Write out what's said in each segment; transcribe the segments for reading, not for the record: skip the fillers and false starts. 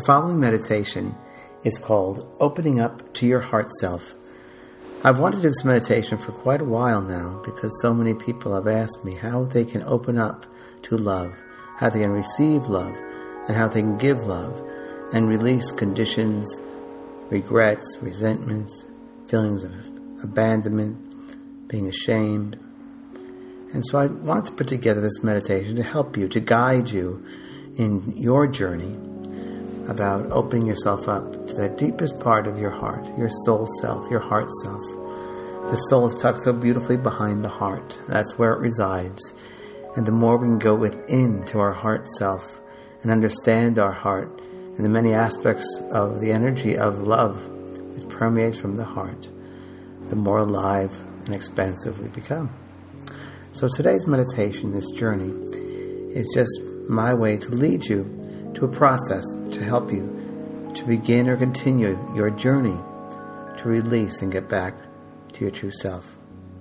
The following meditation is called Opening Up to Your Heart Self. I've wanted to do this meditation for quite a while now because so many people have asked me how they can open up to love, how they can receive love, and how they can give love and release conditions, regrets, resentments, feelings of abandonment, being ashamed. And so I want to put together this meditation to help you, to guide you in your journey about opening yourself up to that deepest part of your heart, your soul self, your heart self. The soul is tucked so beautifully behind the heart. That's where it resides. And the more we can go within to our heart self and understand our heart and the many aspects of the energy of love which permeates from the heart, the more alive and expansive we become. So today's meditation, this journey, is just my way to lead you to a process to help you to begin or continue your journey to release and get back to your true self.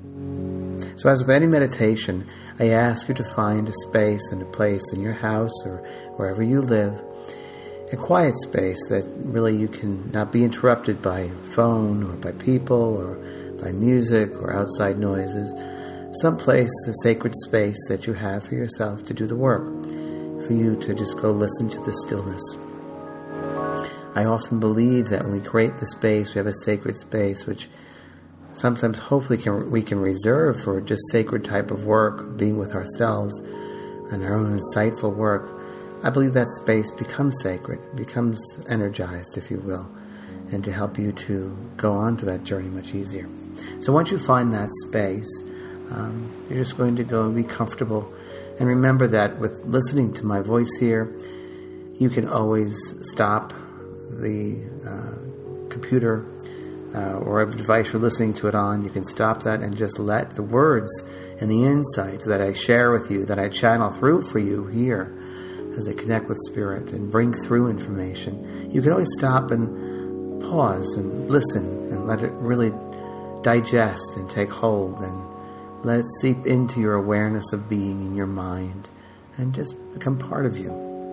So as with any meditation, I ask you to find a space and a place in your house or wherever you live, a quiet space that really you can not be interrupted by phone or by people or by music or outside noises, some place, a sacred space that you have for yourself to do the work, for you to just go listen to the stillness. I often believe that when we create the space, we have a sacred space, which sometimes hopefully we can reserve for just sacred type of work, being with ourselves and our own insightful work. I believe that space becomes sacred, becomes energized, if you will, and to help you to go on to that journey much easier. So once you find that space, you're just going to go and be comfortable. And remember that with listening to my voice here, you can always stop the computer or whatever device you're listening to it on. You can stop that and just let the words and the insights that I share with you, that I channel through for you here as I connect with Spirit and bring through information. You can always stop and pause and listen and let it really digest and take hold and let it seep into your awareness of being in your mind and just become part of you.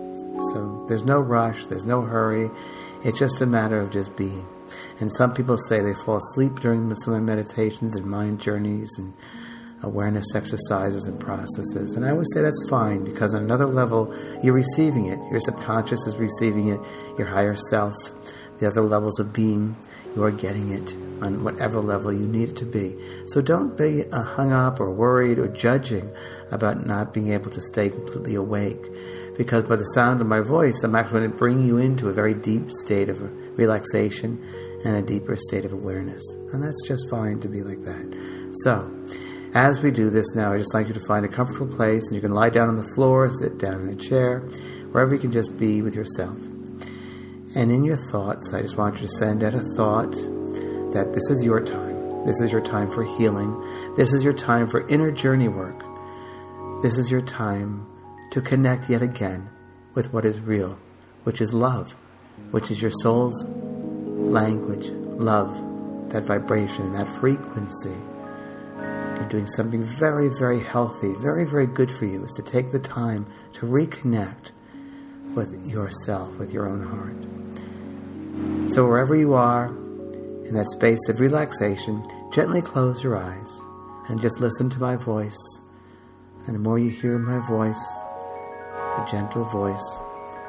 So there's no rush, there's no hurry. It's just a matter of just being. And some people say they fall asleep during some of my meditations and mind journeys and awareness exercises and processes. And I always say that's fine, because on another level, you're receiving it. Your subconscious is receiving it. Your higher self, the other levels of being, you are getting it on whatever level you need it to be. So don't be hung up or worried or judging about not being able to stay completely awake, because by the sound of my voice, I'm actually going to bring you into a very deep state of relaxation and a deeper state of awareness. And that's just fine to be like that. So as we do this now, I just like you to find a comfortable place, and you can lie down on the floor, sit down in a chair, wherever you can just be with yourself. And in your thoughts, I just want you to send out a thought that this is your time. This is your time for healing. This is your time for inner journey work. This is your time to connect yet again with what is real, which is love, which is your soul's language, love, that vibration, that frequency. You're doing something very, very healthy, very, very good for you, is to take the time to reconnect with yourself, with your own heart. So wherever you are, in that space of relaxation, gently close your eyes and just listen to my voice. And the more you hear my voice, the gentle voice,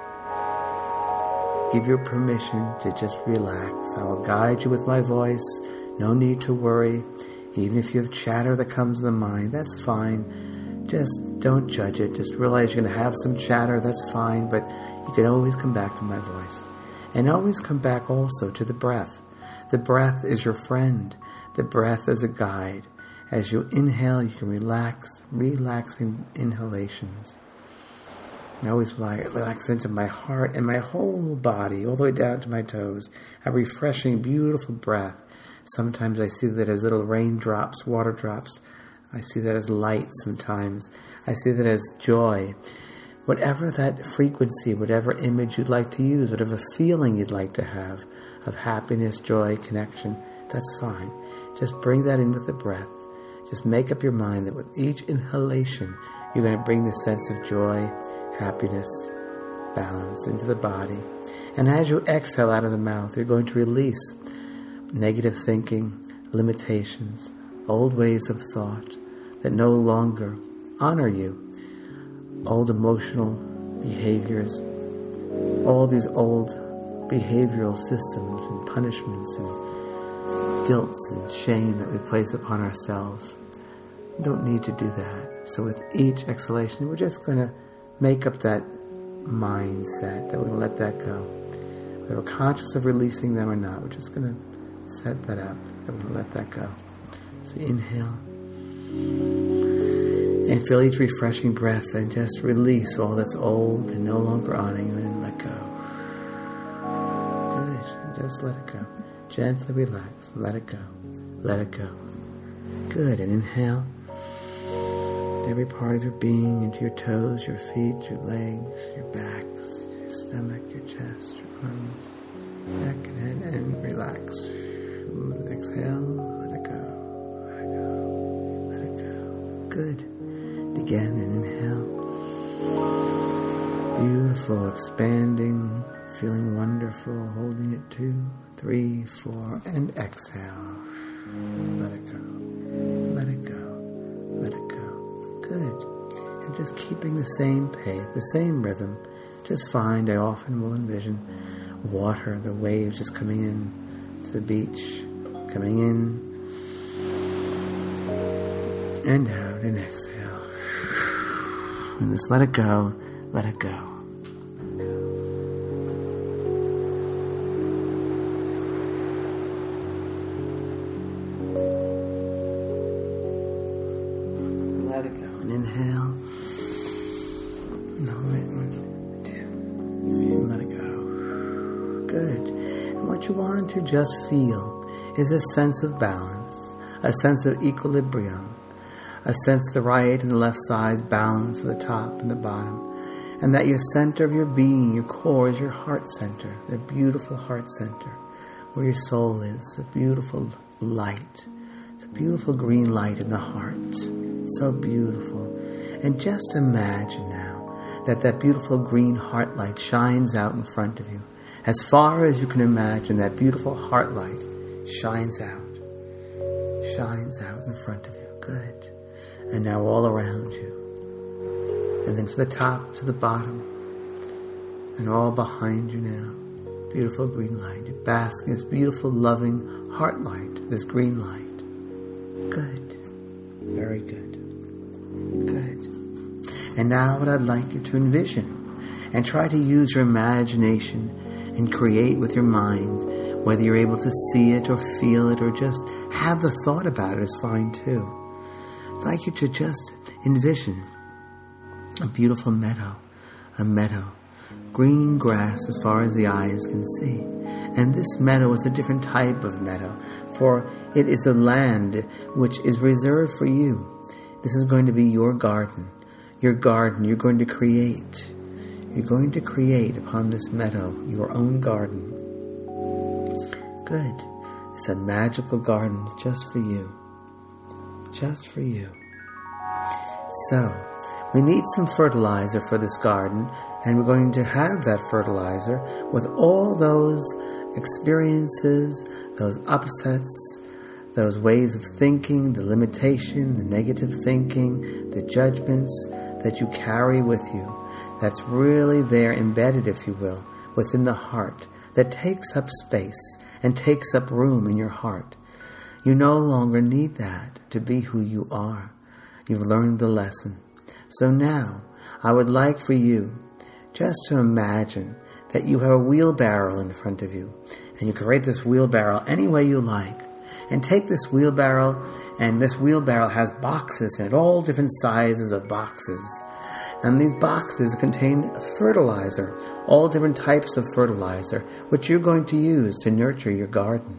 give your permission to just relax. I will guide you with my voice. No need to worry. Even if you have chatter that comes to the mind, that's fine. Just don't judge it. Just realize you're going to have some chatter, that's fine, but you can always come back to my voice. And always come back also to the breath. The breath is your friend. The breath is a guide. As you inhale, you can relax, relaxing inhalations. I always relax into my heart and my whole body, all the way down to my toes. A refreshing, beautiful breath. Sometimes I see that as little raindrops, water drops. I see that as light sometimes. I see that as joy. Whatever that frequency, whatever image you'd like to use, whatever feeling you'd like to have of happiness, joy, connection, that's fine. Just bring that in with the breath. Just make up your mind that with each inhalation, you're going to bring the sense of joy, happiness balance into the body. And as you exhale out of the mouth, you're going to release negative thinking, limitations, old ways of thought that no longer honor you, old emotional behaviors, all these old behavioral systems and punishments and guilts and shame that we place upon ourselves. We don't need to do that. So with each exhalation, we're just going to make up that mindset that we're going to let that go. Whether we're conscious of releasing them or not, we're just going to set that up and we're going to let that go. So inhale and feel each refreshing breath and just release all that's old and no longer honoring you and let go. Good. And just let it go. Gently relax. Let it go. Let it go. Good. And inhale. Every part of your being, into your toes, your feet, your legs, your backs, your stomach, your chest, your arms, neck and head, and relax. Exhale, let it go, let it go, let it go. Good. And again, and inhale. Beautiful, expanding, feeling wonderful, holding it 2, 3, 4, and exhale. Let it go, let it go, let it go. Good. And just keeping the same pace, the same rhythm. Just find, I often will envision water, the waves just coming in to the beach, coming in and out and exhale. And just let it go, let it go. Let it go. And inhale. And hold it. 1, 2. And let it go. Good. And what you want to just feel is a sense of balance, a sense of equilibrium, a sense the right and the left sides balance with the top and the bottom. And that your center of your being, your core, is your heart center, the beautiful heart center, where your soul is, a beautiful light. It's a beautiful green light in the heart. So beautiful. And just imagine now that that beautiful green heart light shines out in front of you. As far as you can imagine, that beautiful heart light shines out in front of you. Good. And now all around you. And then from the top to the bottom. And all behind you now. Beautiful green light. You bask in this beautiful, loving heart light. This green light. Good. Very good. Good. And now what I'd like you to envision and try to use your imagination and create with your mind, whether you're able to see it or feel it or just have the thought about it is fine too. I'd like you to just envision a beautiful meadow, green grass as far as the eyes can see. And this meadow is a different type of meadow, for it is a land which is reserved for you. This is going to be your garden. Your garden you're going to create. You're going to create upon this meadow your own garden. Good. It's a magical garden just for you. Just for you. So, we need some fertilizer for this garden, and we're going to have that fertilizer with all those experiences, those upsets, those ways of thinking, the limitation, the negative thinking, the judgments that you carry with you. That's really there embedded, if you will, within the heart, that takes up space and takes up room in your heart. You no longer need that to be who you are. You've learned the lesson. So now, I would like for you just to imagine that you have a wheelbarrow in front of you, and you can rate this wheelbarrow any way you like. And take this wheelbarrow, and this wheelbarrow has boxes in it, all different sizes of boxes. And these boxes contain fertilizer, all different types of fertilizer, which you're going to use to nurture your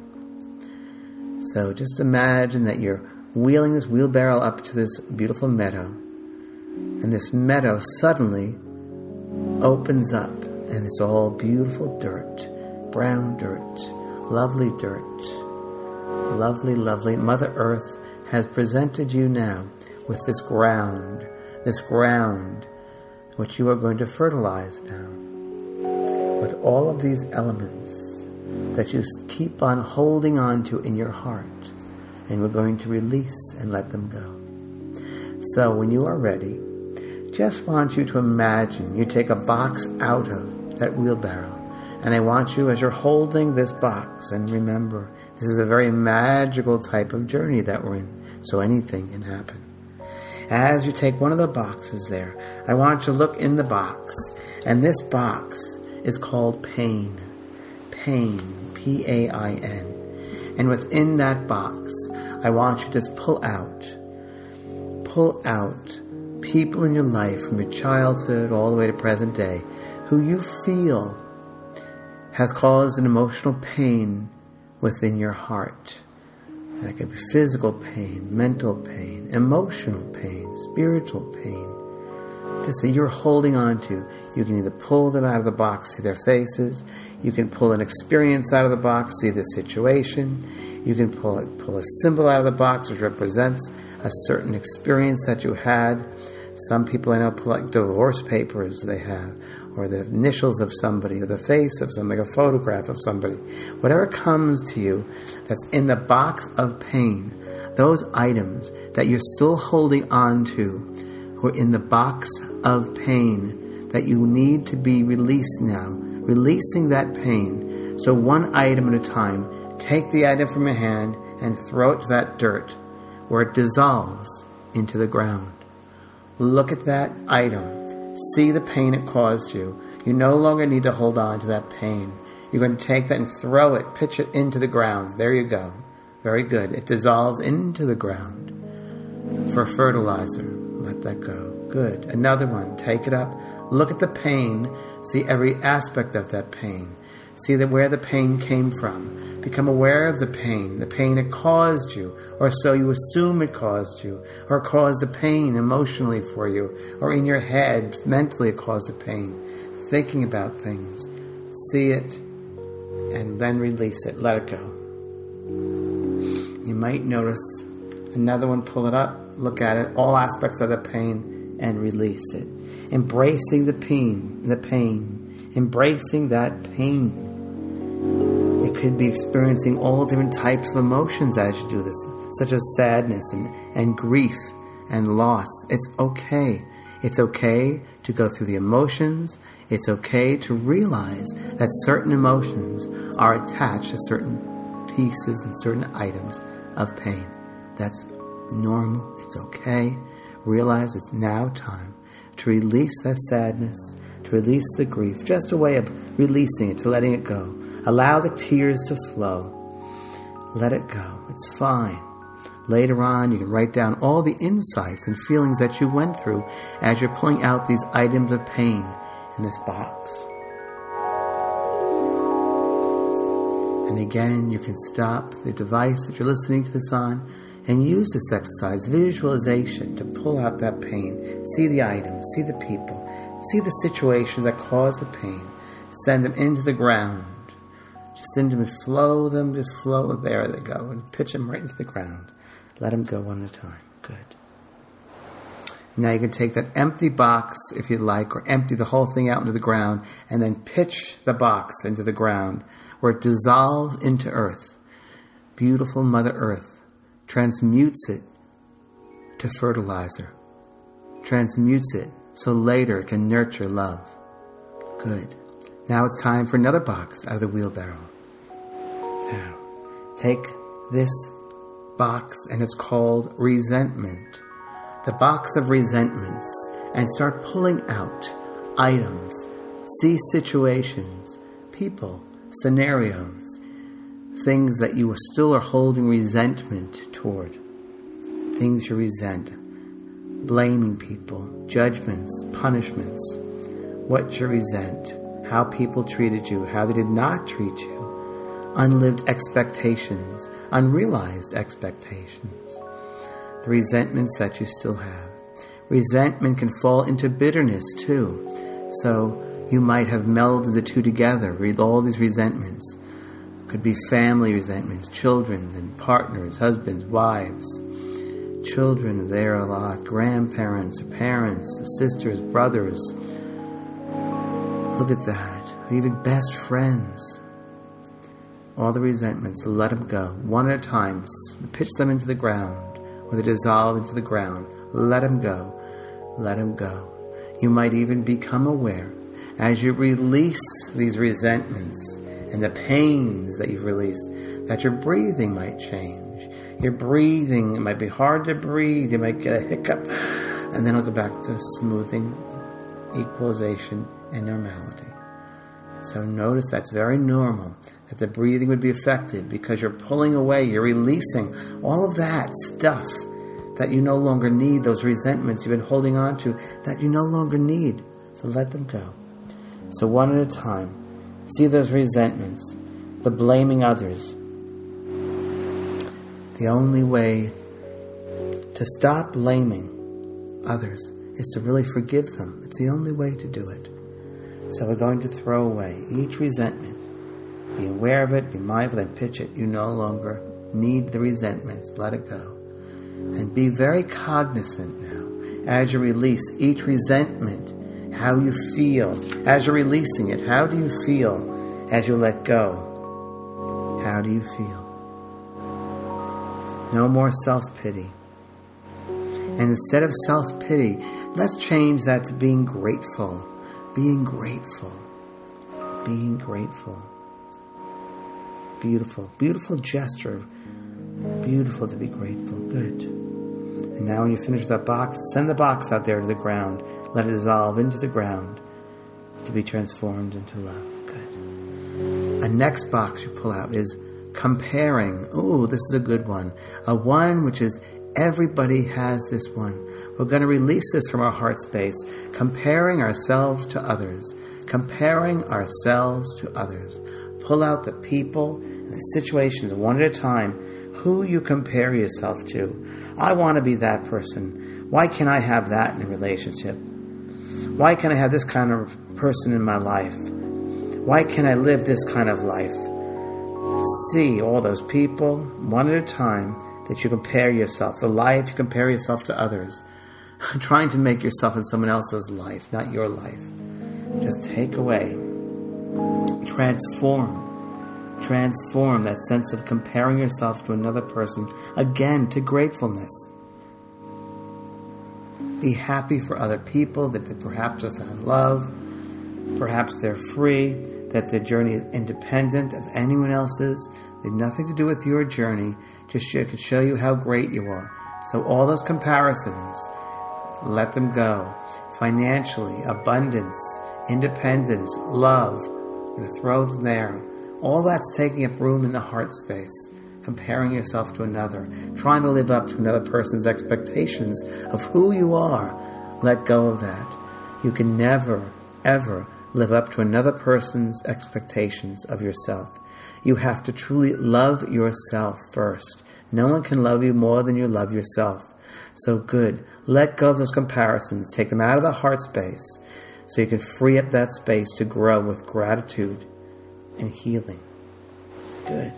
garden. So just imagine that you're wheeling this wheelbarrow up to this beautiful meadow. And this meadow suddenly opens up, and it's all beautiful dirt, brown dirt, lovely dirt. Lovely, lovely. Mother Earth has presented you now with this ground, which you are going to fertilize now. with all of these elements that you keep on holding on to in your heart, and we're going to release and let them go. So when you are ready, just want you to imagine you take a box out of that wheelbarrow, and I want you, as you're holding this box, and remember, this is a very magical type of journey that we're in, so anything can happen. As you take one of the boxes there, I want you to look in the box, and this box is called pain. Pain, P-A-I-N. And within that box, I want you to just pull out people in your life from your childhood all the way to present day who you feel has caused an emotional pain within your heart. That could be physical pain, mental pain, emotional pain, spiritual pain. Just that you're holding on to. You can either pull them out of the box, see their faces. You can pull an experience out of the box, see the situation. You can pull a symbol out of the box which represents a certain experience that you had. Some people I know pull like divorce papers they have, or the initials of somebody, or the face of somebody, a photograph of somebody. Whatever comes to you that's in the box of pain, those items that you're still holding on to, who are in the box of pain, that you need to be released now, releasing that pain. So one item at a time, take the item from your hand and throw it to that dirt where it dissolves into the ground. Look at that item. See the pain it caused you. You no longer need to hold on to that pain. You're going to take that and throw it, pitch it into the ground. There you go. Very good. It dissolves into the ground for fertilizer. Let that go. Good. Another one. Take it up. Look at the pain. See every aspect of that pain. See that where the pain came from. Become aware of the pain it caused you, or so you assume it caused you, or caused the pain emotionally for you, or in your head, mentally it caused the pain. Thinking about things. See it, and then release it. Let it go. You might notice another one, pull it up, look at it, all aspects of the pain, and release it. Embracing the pain, embracing that pain. It could be experiencing all different types of emotions as you do this, such as sadness and grief and loss. It's okay. It's okay to go through the emotions. It's okay to realize that certain emotions are attached to certain pieces and certain items of pain. That's normal. It's okay. Realize it's now time to release that sadness, to release the grief. Just a way of releasing it, to letting it go. Allow the tears to flow. Let it go. It's fine. Later on, you can write down all the insights and feelings that you went through as you're pulling out these items of pain in this box. And again, you can stop the device that you're listening to this on and use this exercise, visualization, to pull out that pain. See the items, see the people, see the situations that cause the pain. Send them into the ground. Just send them, just flow them, there they go, and pitch them right into the ground. Let them go one at a time. Good. Now you can take that empty box, if you'd like, or empty the whole thing out into the ground, and then pitch the box into the ground, where it dissolves into earth. Beautiful Mother Earth transmutes it to fertilizer. Transmutes it so later it can nurture love. Good. Now it's time for another box out of the wheelbarrow. Now, take this box, and it's called resentment. The box of resentments, and start pulling out items, see situations, people, scenarios, things that you still are holding resentment toward. Things you resent. Blaming people, judgments, punishments. What you resent. How people treated you, how they did not treat you. Unlived expectations, unrealized expectations. The resentments that you still have. Resentment can fall into bitterness too. So you might have melded the two together, read all these resentments. Could be family resentments, children and partners, husbands, wives. Children, there are a lot. Grandparents, parents, sisters, brothers. Look at that. or even best friends. All the resentments, let them go. One at a time, pitch them into the ground, or they dissolve into the ground. Let them go. Let them go. You might even become aware as you release these resentments and the pains that you've released, that your breathing might change. Your breathing, it might be hard to breathe. You might get a hiccup, and then it'll go back to smoothing, equalization, and normality. So notice that's very normal, that the breathing would be affected because you're pulling away, you're releasing all of that stuff that you no longer need, those resentments you've been holding on to that you no longer need. So let them go. So one at a time, see those resentments, the blaming others. The only way to stop blaming others is to really forgive them. It's the only way to do it. So we're going to throw away each resentment. Be aware of it, be mindful, then pitch it. You no longer need the resentments. Let it go. And be very cognizant now, as you release each resentment, how you feel. As you're releasing it, how do you feel as you let go? How do you feel? No more self-pity. And instead of self-pity, let's change that to being grateful. Being grateful. Being grateful. Beautiful. Beautiful gesture. Beautiful to be grateful. Good. And now when you finish that box, send the box out there to the ground. Let it dissolve into the ground to be transformed into love. Good. A next box you pull out is comparing. Ooh, this is a good one. A one which is everybody has this one. We're going to release this from our heart space. Comparing ourselves to others. Comparing ourselves to others. Pull out the people and the situations one at a time. Who you compare yourself to. I want to be that person. Why can't I have that in a relationship? Why can't I have this kind of person in my life? Why can't I live this kind of life? See all those people, one at a time, that you compare yourself. The life, you compare yourself to others. Trying to make yourself in someone else's life, not your life. Just take away. Transform that sense of comparing yourself to another person, again, to gratefulness. Be happy for other people, that they perhaps have found love, perhaps they're free, that their journey is independent of anyone else's. They have nothing to do with your journey, just to show you how great you are. So all those comparisons, let them go. Financially, abundance, independence, love, I'm going to throw them there. All that's taking up room in the heart space, comparing yourself to another, trying to live up to another person's expectations of who you are. Let go of that. You can never, ever live up to another person's expectations of yourself. You have to truly love yourself first. No one can love you more than you love yourself. So good. Let go of those comparisons. Take them out of the heart space so you can free up that space to grow with gratitude and healing. Good.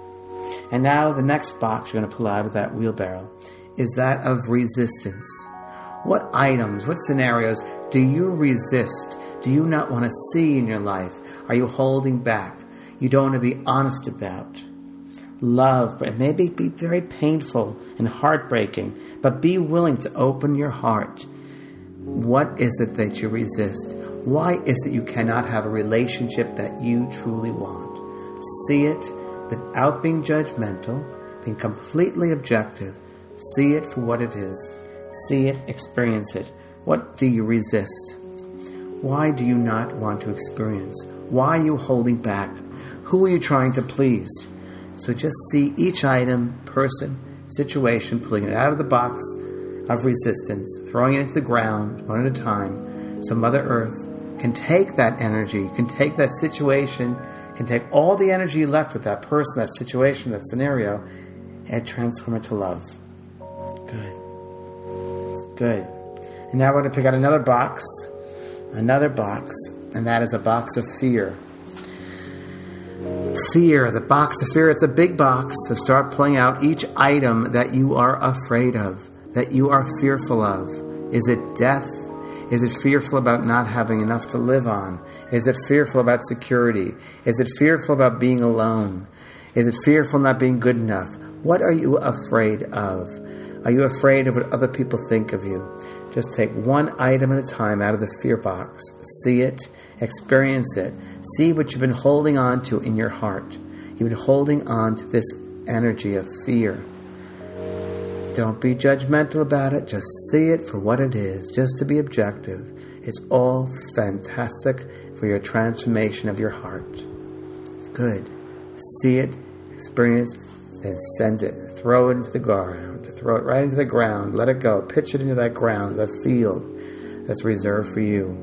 And now the next box you're going to pull out of that wheelbarrow is that of resistance. What items, what scenarios do you resist? Do you not want to see in your life? Are you holding back? You don't want to be honest about? Love, it may be very painful and heartbreaking, but be willing to open your heart. What is it that you resist? Why is it you cannot have a relationship that you truly want? See it without being judgmental, being completely objective. See it for what it is. See it, experience it. What do you resist? Why do you not want to experience? Why are you holding back? Who are you trying to please? So just see each item, person, situation, pulling it out of the box of resistance, throwing it into the ground one at a time, so Mother Earth can take that energy, can take that situation, can take all the energy you left with that person, that situation, that scenario, and transform it to love. Good. Good. And now we're going to pick out another box, and that is a box of fear. Fear, the box of fear, it's a big box, so start pulling out each item that you are afraid of, that you are fearful of. Is it death? Is it fearful about not having enough to live on? Is it fearful about security? Is it fearful about being alone? Is it fearful not being good enough? What are you afraid of? Are you afraid of what other people think of you? Just take one item at a time out of the fear box. See it, experience it. See what you've been holding on to in your heart. You've been holding on to this energy of fear. Don't be judgmental about it. Just see it for what it is, just to be objective. It's all fantastic for your transformation of your heart. Good. See it, experience, then send it. Throw it into the ground. Throw it right into the ground. Let it go. Pitch it into that ground, that field that's reserved for you.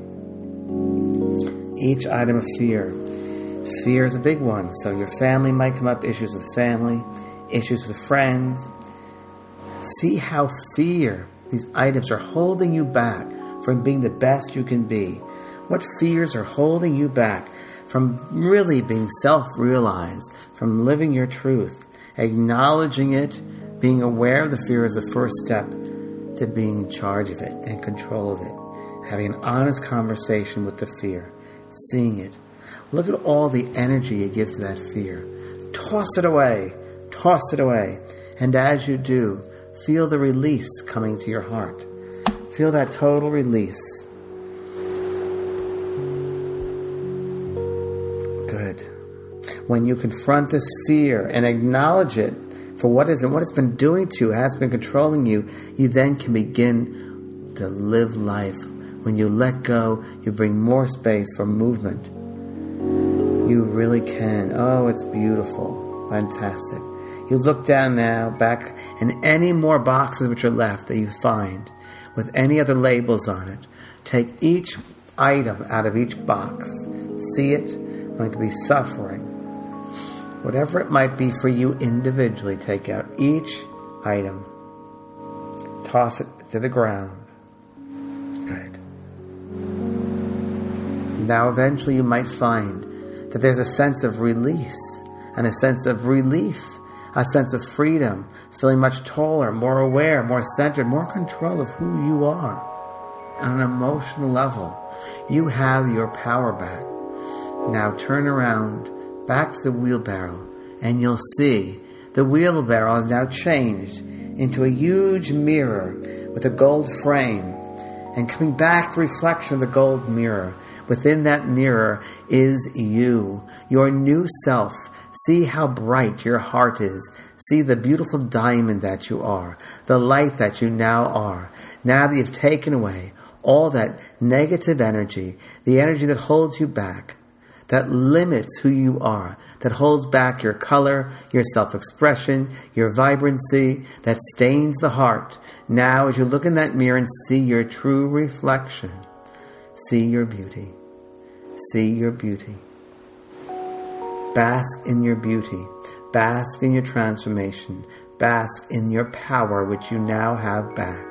Each item of fear. Fear is a big one. So your family might come up, issues with family, issues with friends. See how fear, these items, are holding you back from being the best you can be. What fears are holding you back from really being self-realized, from living your truth, acknowledging it, being aware of the fear is the first step to being in charge of it and control of it. Having an honest conversation with the fear, seeing it. Look at all the energy you give to that fear. Toss it away. Toss it away. And as you do, feel the release coming to your heart. Feel that total release. Good. When you confront this fear and acknowledge it for what is and what it's been doing to you, has been controlling you, you then can begin to live life. When you let go, you bring more space for movement. You really can. Oh, it's beautiful. Fantastic. You look down now, back, and any more boxes which are left that you find with any other labels on it. Take each item out of each box. See it when it could be suffering. Whatever it might be for you individually, take out each item. Toss it to the ground. Good. Now eventually you might find that there's a sense of release and a sense of relief, a sense of freedom, feeling much taller, more aware, more centered, more control of who you are on an emotional level. You have your power back. Now turn around back to the wheelbarrow and you'll see the wheelbarrow has now changed into a huge mirror with a gold frame, and coming back the reflection of the gold mirror. Within that mirror is you, your new self. See how bright your heart is. See the beautiful diamond that you are, the light that you now are. Now that you've taken away all that negative energy, the energy that holds you back, that limits who you are, that holds back your color, your self-expression, your vibrancy, that stains the heart. Now as you look in that mirror and see your true reflection, see your beauty. See your beauty. Bask in your beauty. Bask in your transformation. Bask in your power, which you now have back.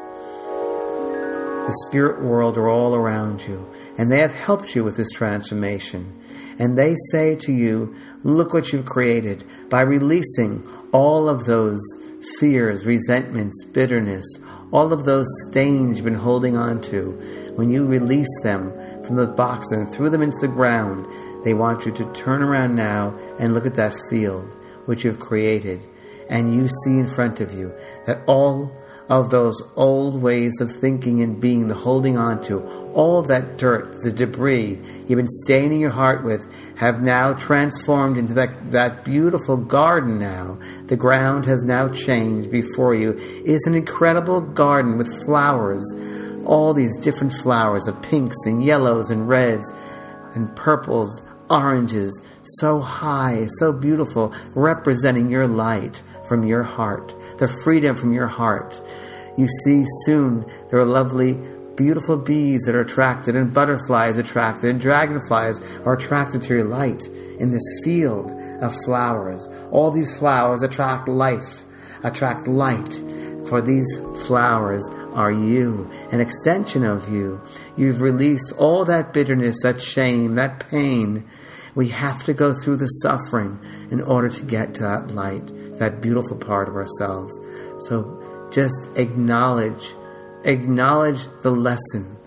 The spirit world are all around you, and they have helped you with this transformation. And they say to you, look what you've created by releasing all of those fears, resentments, bitterness, all of those stains you've been holding on to. When you release them from the box and threw them into the ground, they want you to turn around now and look at that field which you've created. And you see in front of you that all of those old ways of thinking and being, the holding on to, all of that dirt, the debris you've been staining your heart with, have now transformed into that beautiful garden now. The ground has now changed before you. It is an incredible garden with flowers, all these different flowers of pinks and yellows and reds and purples, oranges, so high, so beautiful, representing your light from your heart, the freedom from your heart. You see soon there are lovely, beautiful bees that are attracted, and butterflies attracted, and dragonflies are attracted to your light in this field of flowers. All these flowers attract life, attract light, for these flowers are you, an extension of you. You've released all that bitterness, that shame, that pain. We have to go through the suffering in order to get to that light, that beautiful part of ourselves. So just acknowledge the lessons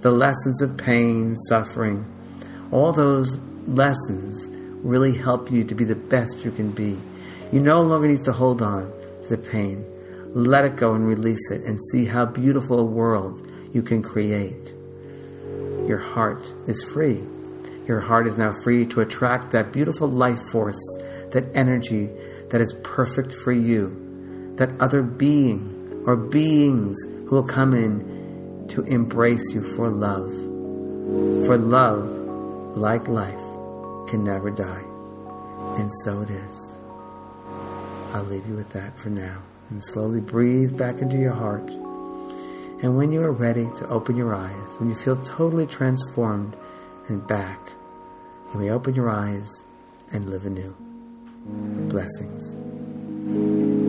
The lessons of pain, suffering, all those lessons really help you to be the best you can be. You no longer need to hold on to the pain. Let it go and release it and see how beautiful a world you can create. Your heart is free. Your heart is now free to attract that beautiful life force, that energy that is perfect for you, that other being or beings who will come in to embrace you for love. For love, like life, can never die. And so it is. I'll leave you with that for now. And slowly breathe back into your heart. And when you are ready to open your eyes, when you feel totally transformed and back, you may open your eyes and live anew. Blessings.